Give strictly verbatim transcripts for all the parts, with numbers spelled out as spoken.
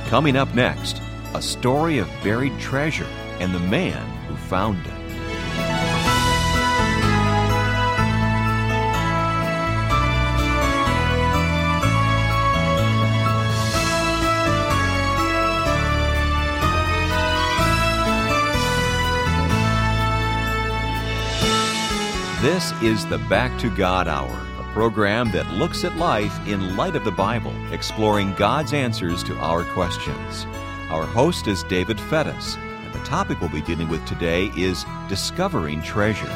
Coming up next, a story of buried treasure and the man who found it. This is the Back to God Hour, a program that looks at life in light of the Bible, exploring God's answers to our questions. Our host is David Fettis, and the topic we'll be dealing with today is discovering treasure.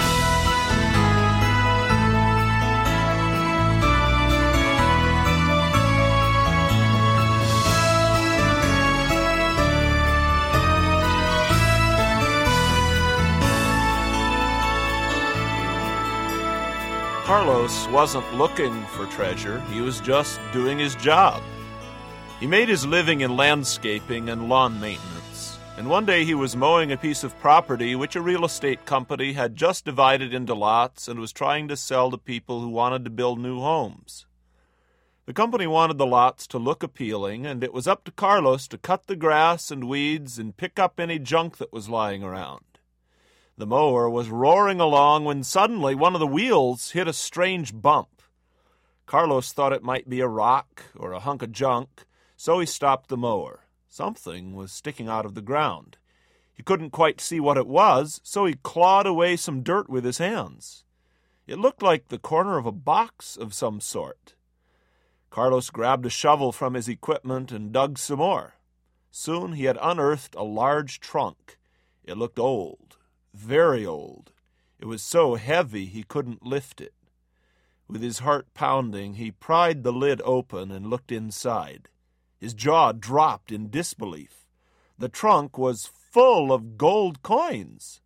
Carlos wasn't looking for treasure, he was just doing his job. He made his living in landscaping and lawn maintenance, and one day he was mowing a piece of property which a real estate company had just divided into lots and was trying to sell to people who wanted to build new homes. The company wanted the lots to look appealing, and it was up to Carlos to cut the grass and weeds and pick up any junk that was lying around. The mower was roaring along when suddenly one of the wheels hit a strange bump. Carlos thought it might be a rock or a hunk of junk, so he stopped the mower. Something was sticking out of the ground. He couldn't quite see what it was, so he clawed away some dirt with his hands. It looked like the corner of a box of some sort. Carlos grabbed a shovel from his equipment and dug some more. Soon he had unearthed a large trunk. It looked old. Very old. It was so heavy he couldn't lift it. With his heart pounding, he pried the lid open and looked inside. His jaw dropped in disbelief. The trunk was full of gold coins.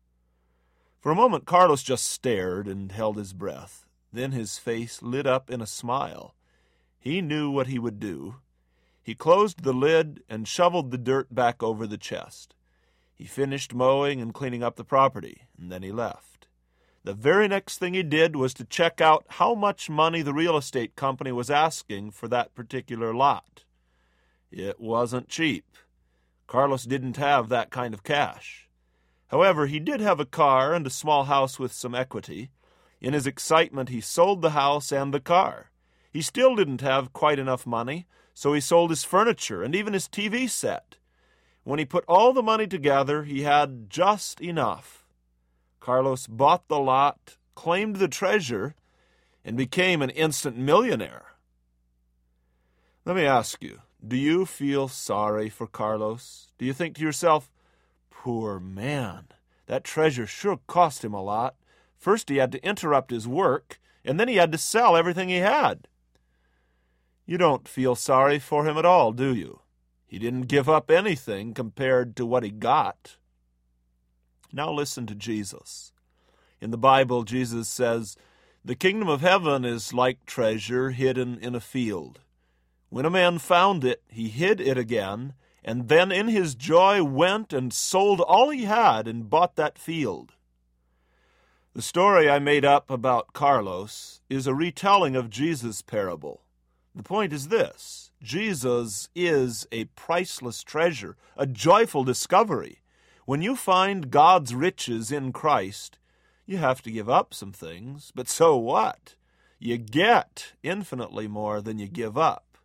For a moment, Carlos just stared and held his breath. Then his face lit up in a smile. He knew what he would do. He closed the lid and shoveled the dirt back over the chest. He finished mowing and cleaning up the property, and then he left. The very next thing he did was to check out how much money the real estate company was asking for that particular lot. It wasn't cheap. Carlos didn't have that kind of cash. However, he did have a car and a small house with some equity. In his excitement, he sold the house and the car. He still didn't have quite enough money, so he sold his furniture and even his T V set. When he put all the money together, he had just enough. Carlos bought the lot, claimed the treasure, and became an instant millionaire. Let me ask you, do you feel sorry for Carlos? Do you think to yourself, poor man, that treasure sure cost him a lot. First he had to interrupt his work, and then he had to sell everything he had. You don't feel sorry for him at all, do you? He didn't give up anything compared to what he got. Now listen to Jesus. In the Bible, Jesus says, "The kingdom of heaven is like treasure hidden in a field. When a man found it, he hid it again, and then in his joy went and sold all he had and bought that field." The story I made up about Carlos is a retelling of Jesus' parable. The point is this. Jesus is a priceless treasure, a joyful discovery. When you find God's riches in Christ, you have to give up some things, but so what? You get infinitely more than you give up.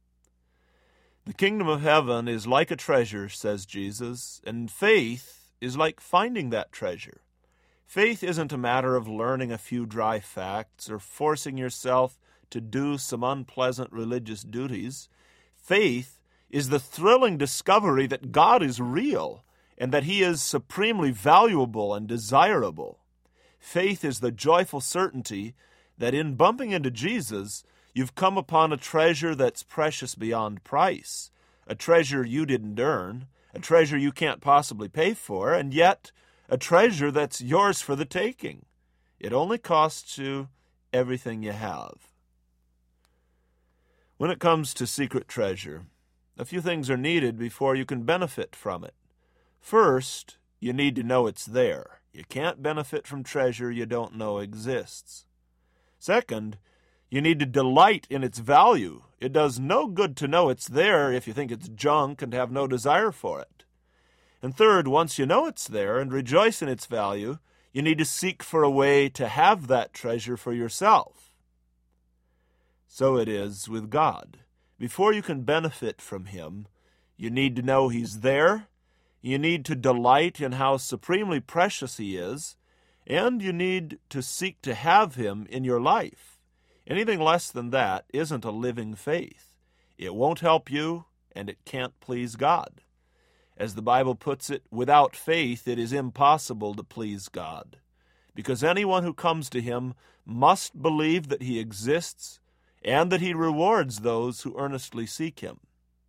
The kingdom of heaven is like a treasure, says Jesus, and faith is like finding that treasure. Faith isn't a matter of learning a few dry facts or forcing yourself to do some unpleasant religious duties. Faith is the thrilling discovery that God is real and that He is supremely valuable and desirable. Faith is the joyful certainty that in bumping into Jesus, you've come upon a treasure that's precious beyond price, a treasure you didn't earn, a treasure you can't possibly pay for, and yet a treasure that's yours for the taking. It only costs you everything you have. When it comes to secret treasure, a few things are needed before you can benefit from it. First, you need to know it's there. You can't benefit from treasure you don't know exists. Second, You need to delight in its value. It does no good to know it's there if you think it's junk and have no desire for it. And third, once you know it's there and rejoice in its value, you need to seek for a way to have that treasure for yourself. So it is with God. Before you can benefit from Him, you need to know He's there, you need to delight in how supremely precious He is, and you need to seek to have Him in your life. Anything less than that isn't a living faith. It won't help you, and it can't please God. As the Bible puts it, without faith it is impossible to please God, because anyone who comes to Him must believe that He exists and that He rewards those who earnestly seek Him.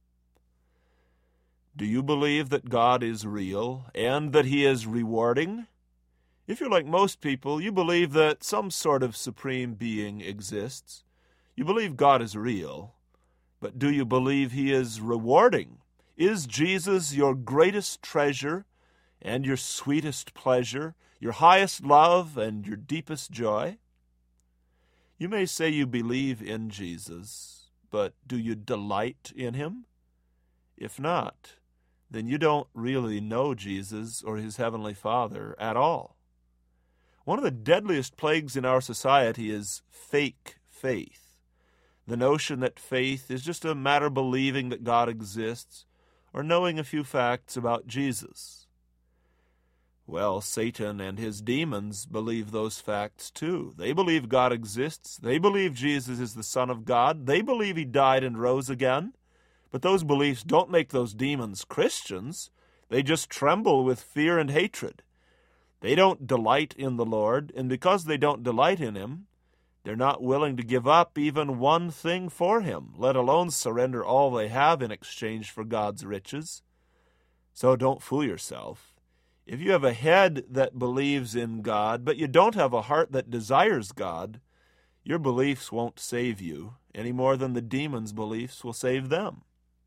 Do you believe that God is real and that He is rewarding? If you're like most people, you believe that some sort of supreme being exists. You believe God is real, but do you believe He is rewarding? Is Jesus your greatest treasure and your sweetest pleasure, your highest love and your deepest joy? You may say you believe in Jesus, but do you delight in Him? If not, then you don't really know Jesus or His Heavenly Father at all. One of the deadliest plagues in our society is fake faith. The notion that faith is just a matter of believing that God exists or knowing a few facts about Jesus. Well, Satan and his demons believe those facts too. They believe God exists. They believe Jesus is the Son of God. They believe He died and rose again. But those beliefs don't make those demons Christians. They just tremble with fear and hatred. They don't delight in the Lord, and because they don't delight in Him, they're not willing to give up even one thing for Him, let alone surrender all they have in exchange for God's riches. So don't fool yourself. If you have a head that believes in God, but you don't have a heart that desires God, your beliefs won't save you any more than the demons' beliefs will save them.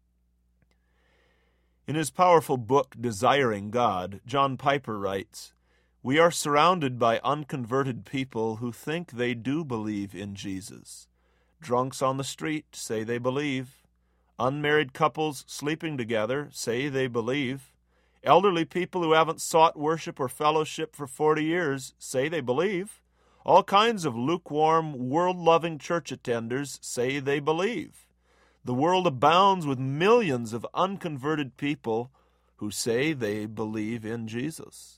In his powerful book, Desiring God, John Piper writes, "We are surrounded by unconverted people who think they do believe in Jesus. Drunks on the street say they believe. Unmarried couples sleeping together say they believe. Elderly people who haven't sought worship or fellowship for forty years say they believe. All kinds of lukewarm, world-loving church attenders say they believe. The world abounds with millions of unconverted people who say they believe in Jesus."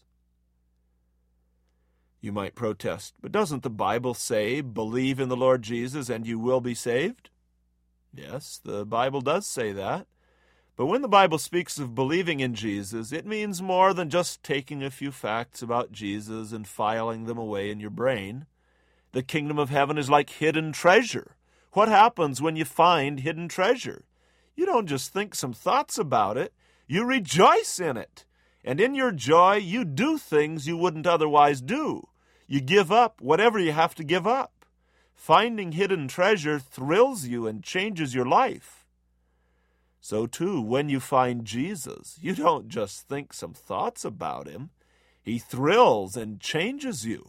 You might protest, but doesn't the Bible say, believe in the Lord Jesus and you will be saved? Yes, the Bible does say that. But when the Bible speaks of believing in Jesus, it means more than just taking a few facts about Jesus and filing them away in your brain. The kingdom of heaven is like hidden treasure. What happens when you find hidden treasure? You don't just think some thoughts about it. You rejoice in it. And in your joy, you do things you wouldn't otherwise do. You give up whatever you have to give up. Finding hidden treasure thrills you and changes your life. So too, when you find Jesus, you don't just think some thoughts about Him. He thrills and changes you.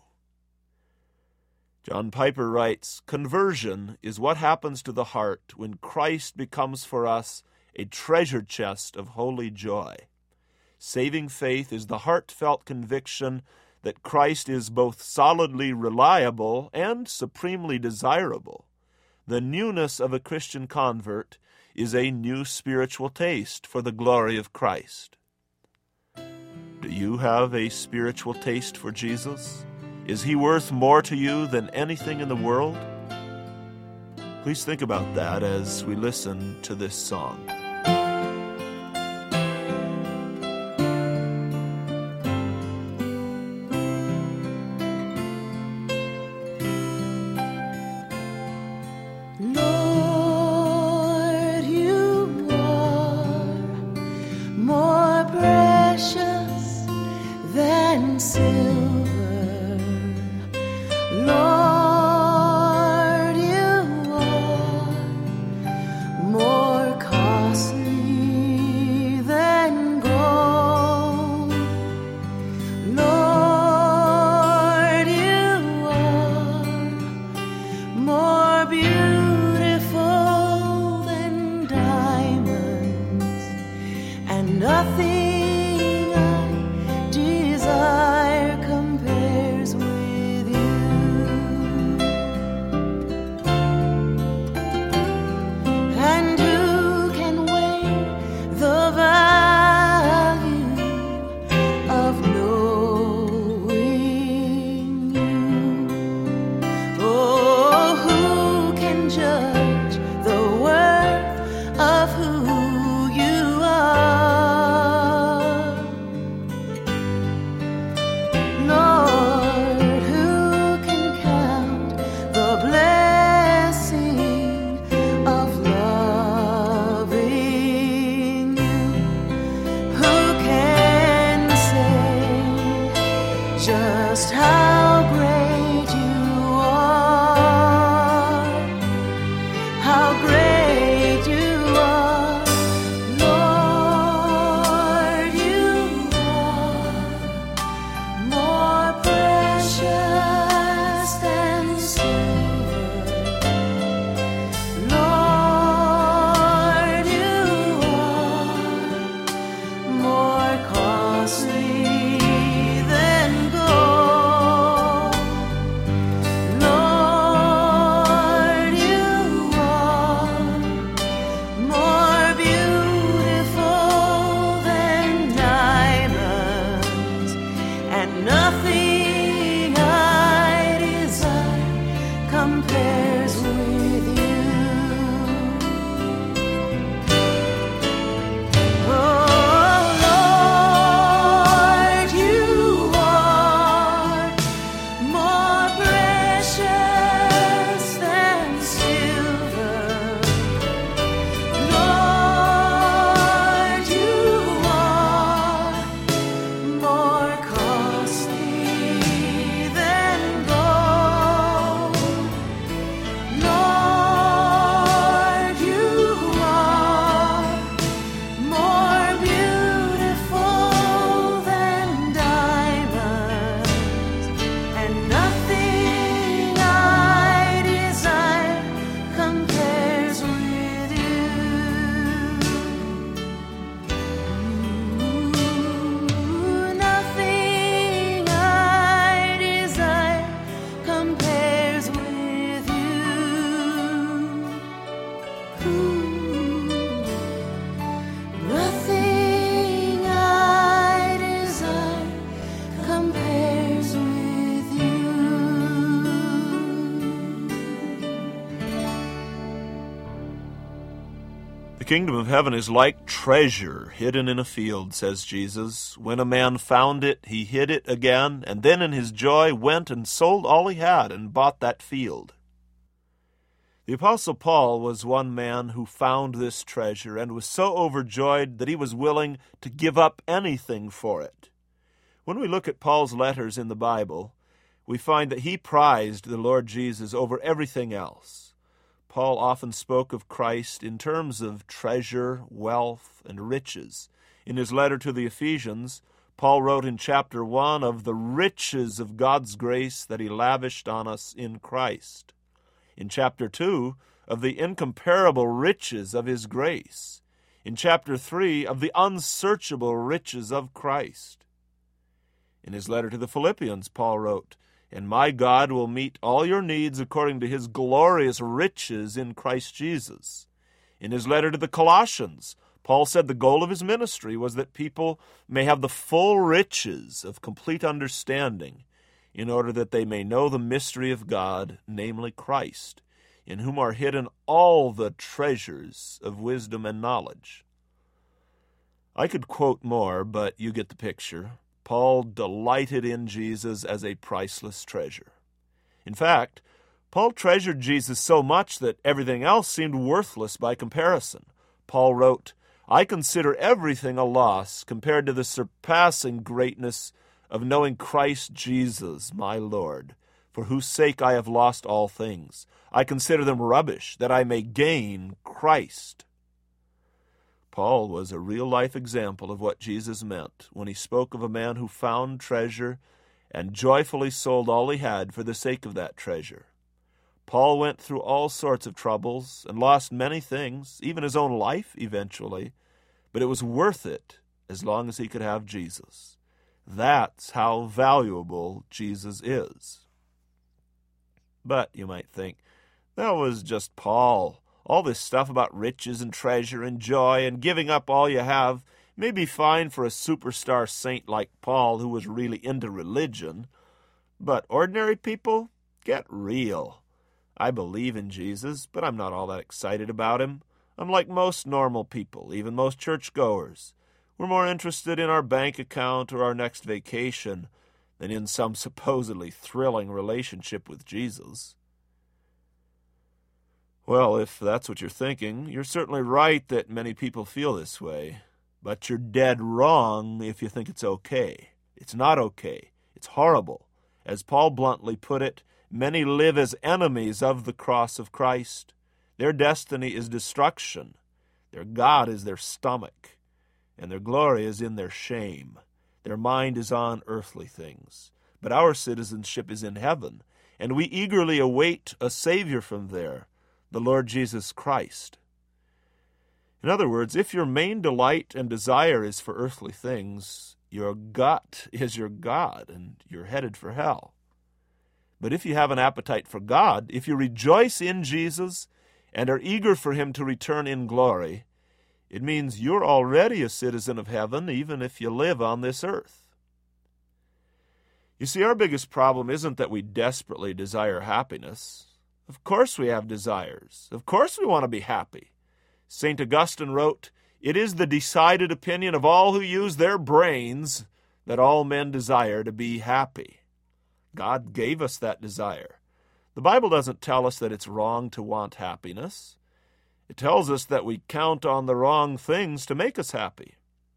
John Piper writes, "Conversion is what happens to the heart when Christ becomes for us a treasure chest of holy joy. Saving faith is the heartfelt conviction that Christ is both solidly reliable and supremely desirable. The newness of a Christian convert is a new spiritual taste for the glory of Christ." Do you have a spiritual taste for Jesus? Is He worth more to you than anything in the world? Please think about that as we listen to this song. Lord, you are more costly The kingdom of heaven is like treasure hidden in a field, says Jesus. When a man found it, he hid it again, and then in his joy went and sold all he had and bought that field. The Apostle Paul was one man who found this treasure and was so overjoyed that he was willing to give up anything for it. When we look at Paul's letters in the Bible, we find that he prized the Lord Jesus over everything else. Paul often spoke of Christ in terms of treasure, wealth, and riches. In his letter to the Ephesians, Paul wrote in chapter one of the riches of God's grace that he lavished on us in Christ. In chapter two, of the incomparable riches of his grace. In chapter three, of the unsearchable riches of Christ. In his letter to the Philippians, Paul wrote, "And my God will meet all your needs according to his glorious riches in Christ Jesus." In his letter to the Colossians, Paul said the goal of his ministry was that people may have the full riches of complete understanding, in order that they may know the mystery of God, namely Christ, in whom are hidden all the treasures of wisdom and knowledge. I could quote more, but you get the picture. Paul delighted in Jesus as a priceless treasure. In fact, Paul treasured Jesus so much that everything else seemed worthless by comparison. Paul wrote, "I consider everything a loss compared to the surpassing greatness of knowing Christ Jesus, my Lord, for whose sake I have lost all things. I consider them rubbish, that I may gain Christ." Paul was a real-life example of what Jesus meant when he spoke of a man who found treasure and joyfully sold all he had for the sake of that treasure. Paul went through all sorts of troubles and lost many things, even his own life eventually, but it was worth it as long as he could have Jesus. That's how valuable Jesus is. But, you might think, that was just Paul. All this stuff about riches and treasure and joy and giving up all you have may be fine for a superstar saint like Paul who was really into religion. But ordinary people, get real. I believe in Jesus, but I'm not all that excited about him. I'm like most normal people, even most churchgoers. We're more interested in our bank account or our next vacation than in some supposedly thrilling relationship with Jesus. Well, if that's what you're thinking, you're certainly right that many people feel this way. But you're dead wrong if you think it's okay. It's not okay. It's horrible. As Paul bluntly put it, many live as enemies of the cross of Christ. Their destiny is destruction. Their God is their stomach. And their glory is in their shame. Their mind is on earthly things. But our citizenship is in heaven, and we eagerly await a Savior from there, the Lord Jesus Christ. In other words, if your main delight and desire is for earthly things, your gut is your God, and you're headed for hell. But if you have an appetite for God, if you rejoice in Jesus and are eager for him to return in glory, it means you're already a citizen of heaven, even if you live on this earth. You see, our biggest problem isn't that we desperately desire happiness. Of course we have desires. Of course we want to be happy. Saint Augustine wrote, "It is the decided opinion of all who use their brains that all men desire to be happy." God gave us that desire. The Bible doesn't tell us that it's wrong to want happiness. It tells us that we count on the wrong things to make us happy.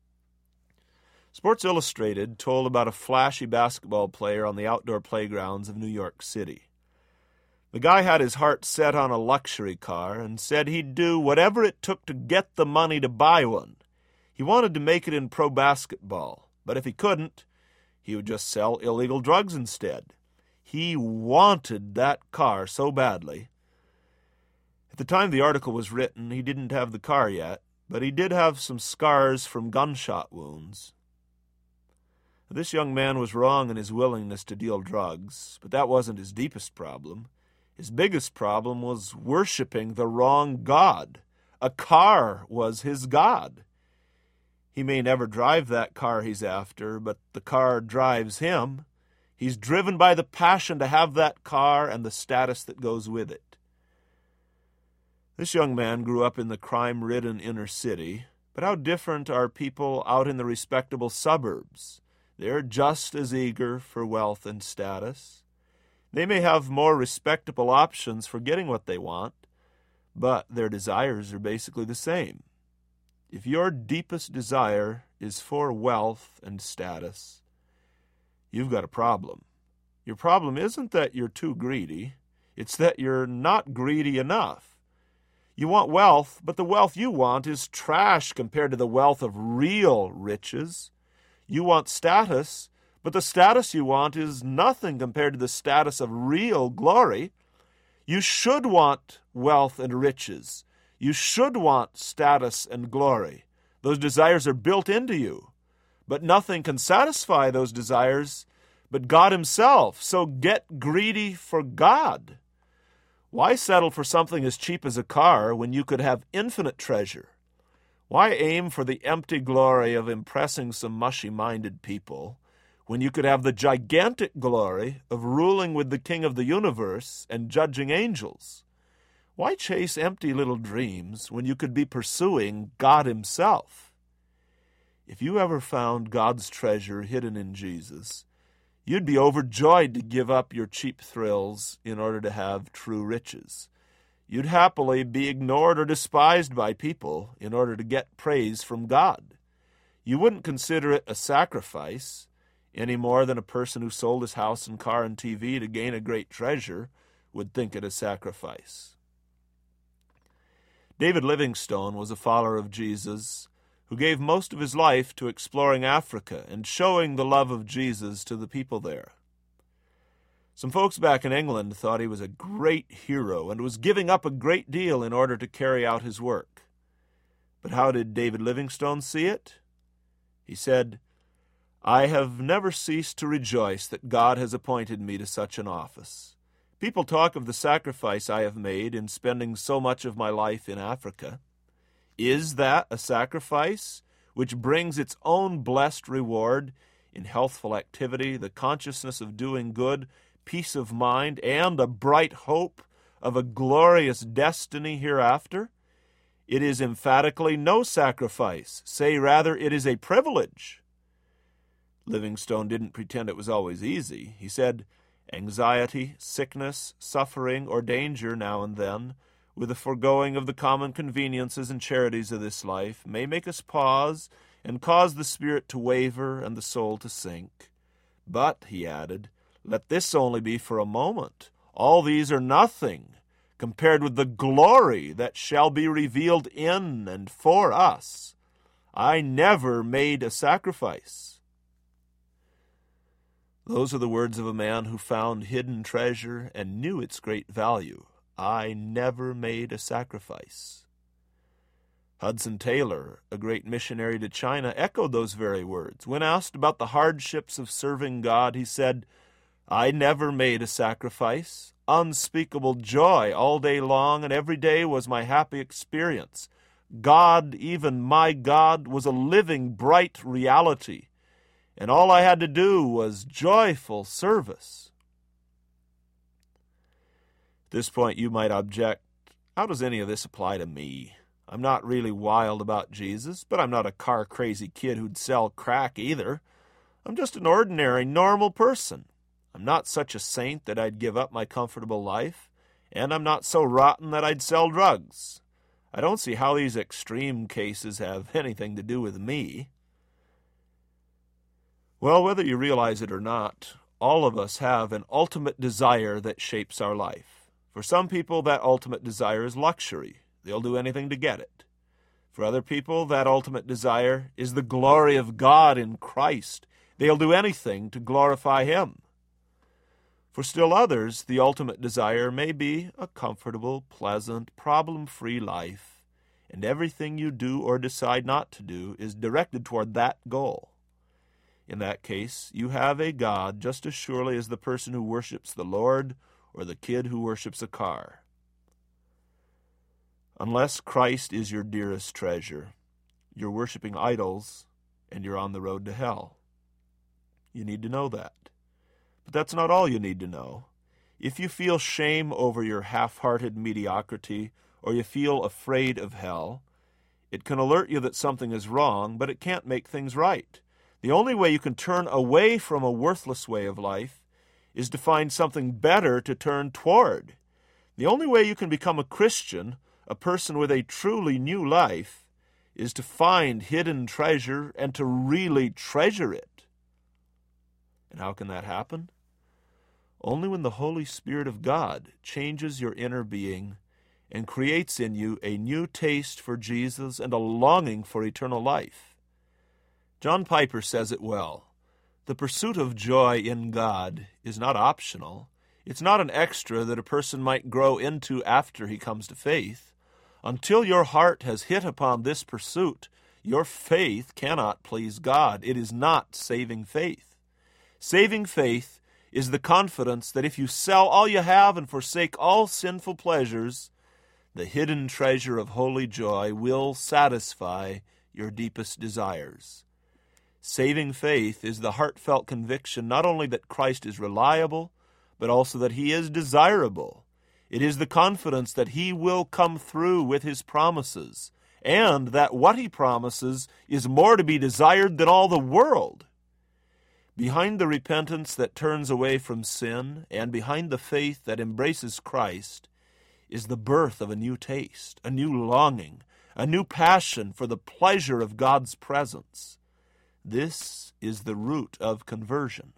Sports Illustrated told about a flashy basketball player on the outdoor playgrounds of New York City. The guy had his heart set on a luxury car and said he'd do whatever it took to get the money to buy one. He wanted to make it in pro basketball, but if he couldn't, he would just sell illegal drugs instead. He wanted that car so badly. At the time the article was written, he didn't have the car yet, but he did have some scars from gunshot wounds. This young man was wrong in his willingness to deal drugs, but that wasn't his deepest problem. His biggest problem was worshiping the wrong God. A car was his God. He may never drive that car he's after, but the car drives him. He's driven by the passion to have that car and the status that goes with it. This young man grew up in the crime-ridden inner city, but how different are people out in the respectable suburbs? They're just as eager for wealth and status. They may have more respectable options for getting what they want, but their desires are basically the same. If your deepest desire is for wealth and status, you've got a problem. Your problem isn't that you're too greedy, it's that you're not greedy enough. You want wealth, but the wealth you want is trash compared to the wealth of real riches. You want status, but the status you want is nothing compared to the status of real glory. You should want wealth and riches. You should want status and glory. Those desires are built into you. But nothing can satisfy those desires but God Himself. So get greedy for God. Why settle for something as cheap as a car when you could have infinite treasure? Why aim for the empty glory of impressing some mushy-minded people when you could have the gigantic glory of ruling with the King of the universe and judging angels? Why chase empty little dreams when you could be pursuing God Himself? If you ever found God's treasure hidden in Jesus, you'd be overjoyed to give up your cheap thrills in order to have true riches. You'd happily be ignored or despised by people in order to get praise from God. You wouldn't consider it a sacrifice any more than a person who sold his house and car and T V to gain a great treasure would think it a sacrifice. David Livingstone was a follower of Jesus who gave most of his life to exploring Africa and showing the love of Jesus to the people there. Some folks back in England thought he was a great hero and was giving up a great deal in order to carry out his work. But how did David Livingstone see it? He said, "I have never ceased to rejoice that God has appointed me to such an office. People talk of the sacrifice I have made in spending so much of my life in Africa. Is that a sacrifice which brings its own blessed reward in healthful activity, the consciousness of doing good, peace of mind, and a bright hope of a glorious destiny hereafter? It is emphatically no sacrifice. Say rather, it is a privilege." Livingstone didn't pretend it was always easy. He said, "Anxiety, sickness, suffering, or danger now and then, with the foregoing of the common conveniences and charities of this life, may make us pause and cause the spirit to waver and the soul to sink. But," he added, "let this only be for a moment. All these are nothing compared with the glory that shall be revealed in and for us. I never made a sacrifice." Those are the words of a man who found hidden treasure and knew its great value. I never made a sacrifice. Hudson Taylor, a great missionary to China, echoed those very words. When asked about the hardships of serving God, he said, "I never made a sacrifice. Unspeakable joy all day long, and every day was my happy experience. God, even my God, was a living, bright reality, and all I had to do was joyful service." At this point, you might object, how does any of this apply to me? I'm not really wild about Jesus, but I'm not a car-crazy kid who'd sell crack either. I'm just an ordinary, normal person. I'm not such a saint that I'd give up my comfortable life, and I'm not so rotten that I'd sell drugs. I don't see how these extreme cases have anything to do with me. Well, whether you realize it or not, all of us have an ultimate desire that shapes our life. For some people, that ultimate desire is luxury. They'll do anything to get it. For other people, that ultimate desire is the glory of God in Christ. They'll do anything to glorify Him. For still others, the ultimate desire may be a comfortable, pleasant, problem-free life, and everything you do or decide not to do is directed toward that goal. In that case, you have a God just as surely as the person who worships the Lord or the kid who worships a car. Unless Christ is your dearest treasure, you're worshiping idols and you're on the road to hell. You need to know that. But that's not all you need to know. If you feel shame over your half-hearted mediocrity or you feel afraid of hell. It can alert you that something is wrong, but it can't make things right. The only way you can turn away from a worthless way of life is to find something better to turn toward. The only way you can become a Christian, a person with a truly new life, is to find hidden treasure and to really treasure it. And how can that happen? Only when the Holy Spirit of God changes your inner being and creates in you a new taste for Jesus and a longing for eternal life. John Piper says it well. The pursuit of joy in God is not optional. It's not an extra that a person might grow into after he comes to faith. Until your heart has hit upon this pursuit, your faith cannot please God. It is not saving faith. Saving faith is the confidence that if you sell all you have and forsake all sinful pleasures, the hidden treasure of holy joy will satisfy your deepest desires. Saving faith is the heartfelt conviction not only that Christ is reliable, but also that he is desirable. It is the confidence that he will come through with his promises, and that what he promises is more to be desired than all the world. Behind the repentance that turns away from sin, and behind the faith that embraces Christ, is the birth of a new taste, a new longing, a new passion for the pleasure of God's presence. This is the root of conversion.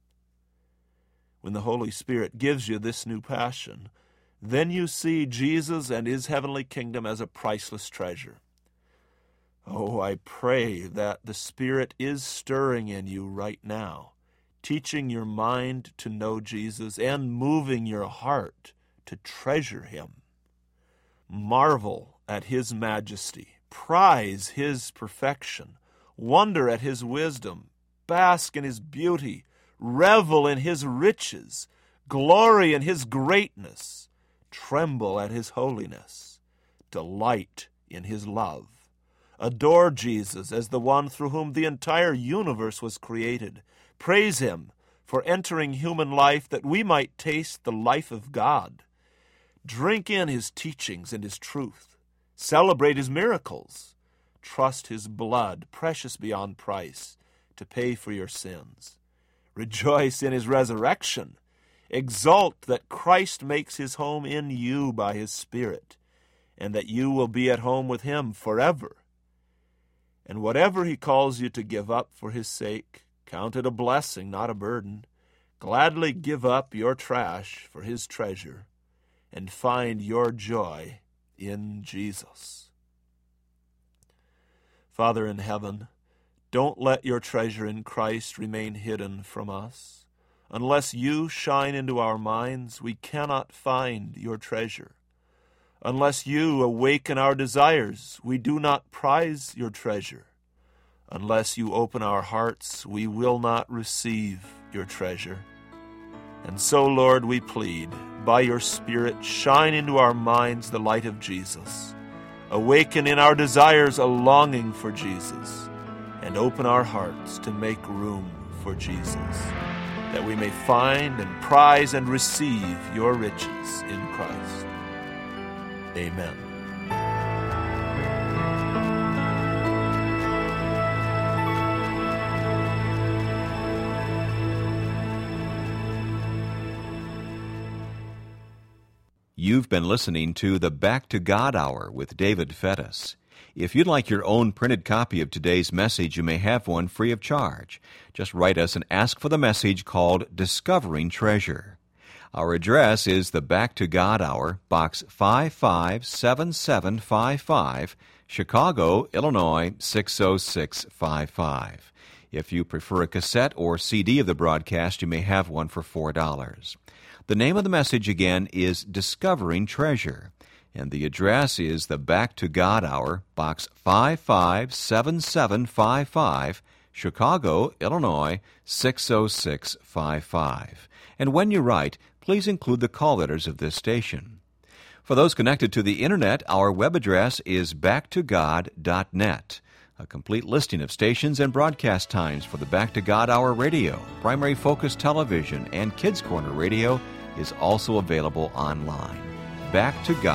When the Holy Spirit gives you this new passion, then you see Jesus and his heavenly kingdom as a priceless treasure. Oh, I pray that the Spirit is stirring in you right now, teaching your mind to know Jesus and moving your heart to treasure him. Marvel at his majesty, prize his perfection, wonder at his wisdom, bask in his beauty, revel in his riches, glory in his greatness, tremble at his holiness, delight in his love. Adore Jesus as the one through whom the entire universe was created. Praise him for entering human life that we might taste the life of God. Drink in his teachings and his truth. Celebrate his miracles. Trust his blood, precious beyond price, to pay for your sins. Rejoice in his resurrection. Exult that Christ makes his home in you by his Spirit, and that you will be at home with him forever. And whatever he calls you to give up for his sake, count it a blessing, not a burden. Gladly give up your trash for his treasure, and find your joy in Jesus. Father in heaven, don't let your treasure in Christ remain hidden from us. Unless you shine into our minds, we cannot find your treasure. Unless you awaken our desires, we do not prize your treasure. Unless you open our hearts, we will not receive your treasure. And so, Lord, we plead, by your Spirit, shine into our minds the light of Jesus. Awaken in our desires a longing for Jesus, and open our hearts to make room for Jesus, that we may find and prize and receive your riches in Christ. Amen. You've been listening to the Back to God Hour with David Fettis. If you'd like your own printed copy of today's message, you may have one free of charge. Just write us and ask for the message called Discovering Treasure. Our address is the Back to God Hour, Box five five seven seven five five, Chicago, Illinois six oh six five five. If you prefer a cassette or C D of the broadcast, you may have one for four dollars. The name of the message again is Discovering Treasure, and the address is the Back to God Hour, Box five five seven seven five five, Chicago, Illinois six oh six five five. And when you write, please include the call letters of this station. For those connected to the Internet, our web address is back to god dot net. A complete listing of stations and broadcast times for the Back to God Hour radio, Primary Focus Television, and Kids Corner Radio is also available online. back to god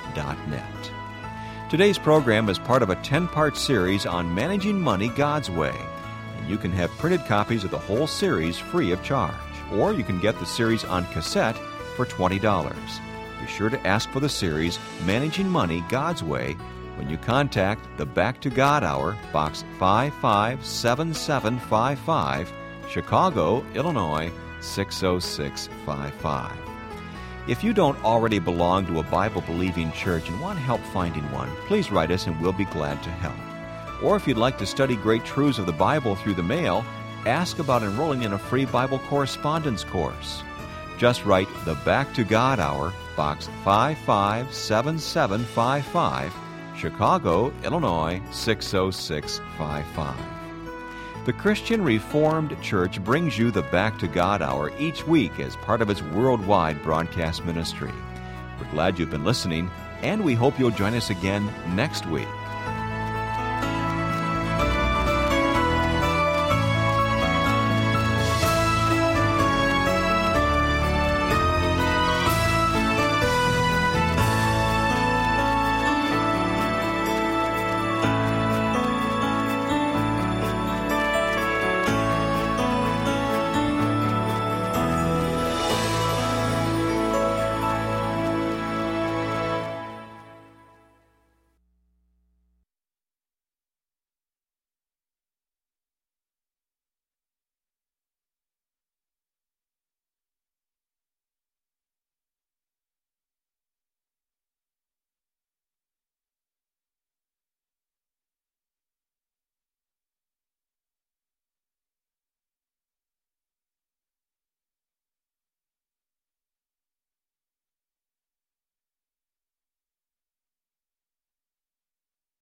dot net. Today's program is part of a ten-part series on managing money God's way, and you can have printed copies of the whole series free of charge, or you can get the series on cassette for twenty dollars. Be sure to ask for the series Managing Money God's Way when you contact the Back to God Hour, Box five five seven seven five five, Chicago, Illinois, six oh six five five. If you don't already belong to a Bible-believing church and want help finding one, please write us and we'll be glad to help. Or if you'd like to study great truths of the Bible through the mail, ask about enrolling in a free Bible correspondence course. Just write the Back to God Hour, Box five five seven seven five five, Chicago, Illinois, six oh six five five. The Christian Reformed Church brings you the Back to God Hour each week as part of its worldwide broadcast ministry. We're glad you've been listening, and we hope you'll join us again next week.